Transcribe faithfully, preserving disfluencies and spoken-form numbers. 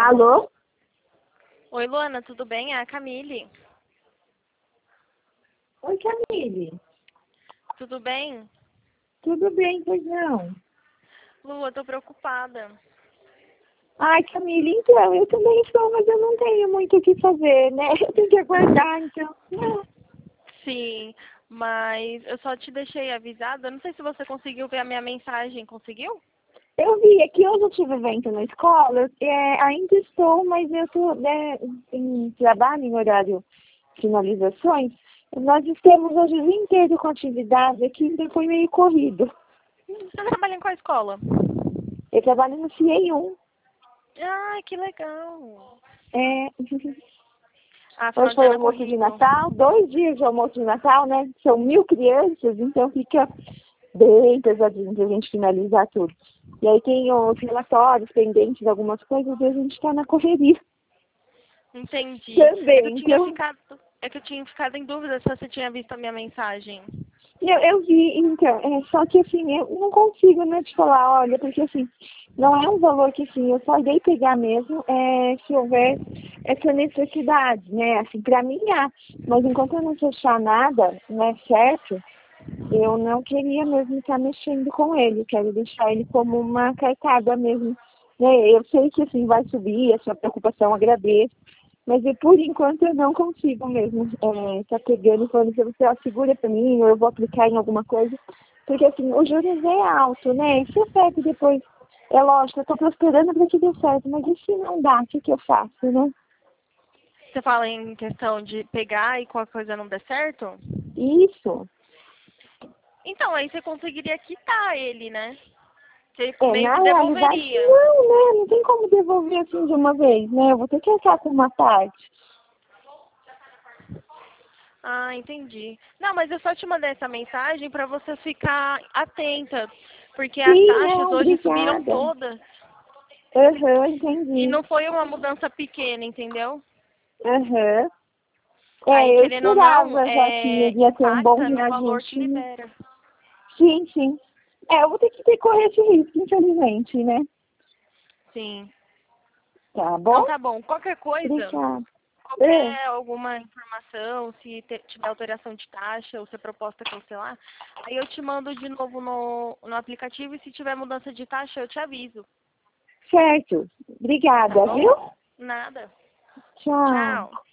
Alô? Oi, Luana, tudo bem? É a Camille. Oi, Camille. Tudo bem? Tudo bem, pois não? Lu, eu tô preocupada. Ai, Camille, então, eu também estou, mas eu não tenho muito o que fazer, né? Eu tenho que aguardar, então. Sim, mas eu só te deixei avisada. Eu não sei se você conseguiu ver a minha mensagem. Conseguiu? Eu vi aqui, hoje eu tive evento na escola, é, ainda estou, mas eu estou né, em trabalho, em horário de finalizações. Nós estamos hoje o dia inteiro com atividade aqui, então foi meio corrido. Você trabalha em qual escola? Eu trabalho no C A um. Ah, que legal. É... Ah, final Hoje de foi ano é almoço de corrido. Natal, dois dias de almoço de Natal, né? São mil crianças, então fica bem pesadinho pra gente finalizar tudo. E aí tem os relatórios pendentes, algumas coisas, e a gente tá na correria Entendi. É que eu também. tinha Então, ficado, é que eu tinha ficado em dúvida se você tinha visto a minha mensagem. eu, eu vi, então, é, só que assim, eu não consigo, né, te falar, olha, porque assim, não é um valor que assim, eu só irei pegar mesmo é, se houver essa necessidade, né, assim, pra mim há, mas enquanto eu não fechar nada, né, certo, eu não queria mesmo estar mexendo com ele, quero deixar ele como uma cartada mesmo, né, eu sei que assim, vai subir, a sua preocupação, agradeço, mas eu, por enquanto eu não consigo mesmo é, tá pegando e falando que você ó, segura pra mim, ou eu vou aplicar em alguma coisa. Porque assim, o juros é alto, né? E se eu pego depois, é lógico, eu tô prosperando pra que dê certo, mas e se não dá, o que, que eu faço, né? Você fala em questão de pegar e qualquer coisa não der certo? Isso. Então, aí você conseguiria quitar ele, né? Você É, meio na que realidade, devolveria. não, né? Não tem como devolver assim de uma vez, né? Eu vou ter que arcar com uma parte. Ah, entendi. Não, mas eu só te mandei essa mensagem para você ficar atenta, porque as Sim, taxas não, hoje subiram obrigada. todas Aham, e entendi. não foi uma mudança pequena, entendeu? Aham. Aí, É, eu querendo ou não, esperava já que é, iria ter um bom impacta no valor que reajuste, né? libera. Sim, sim. É, eu vou ter que ter correr esse risco, infelizmente, né? Sim. Tá Então bom? tá bom. Qualquer coisa, Obrigada. É, qualquer alguma informação, se te- tiver alteração de taxa ou se a proposta cancelar, aí eu te mando de novo no, no aplicativo e se tiver mudança de taxa eu te aviso, certo. tá Obrigada, bom? viu? Nada. Tchau. Tchau.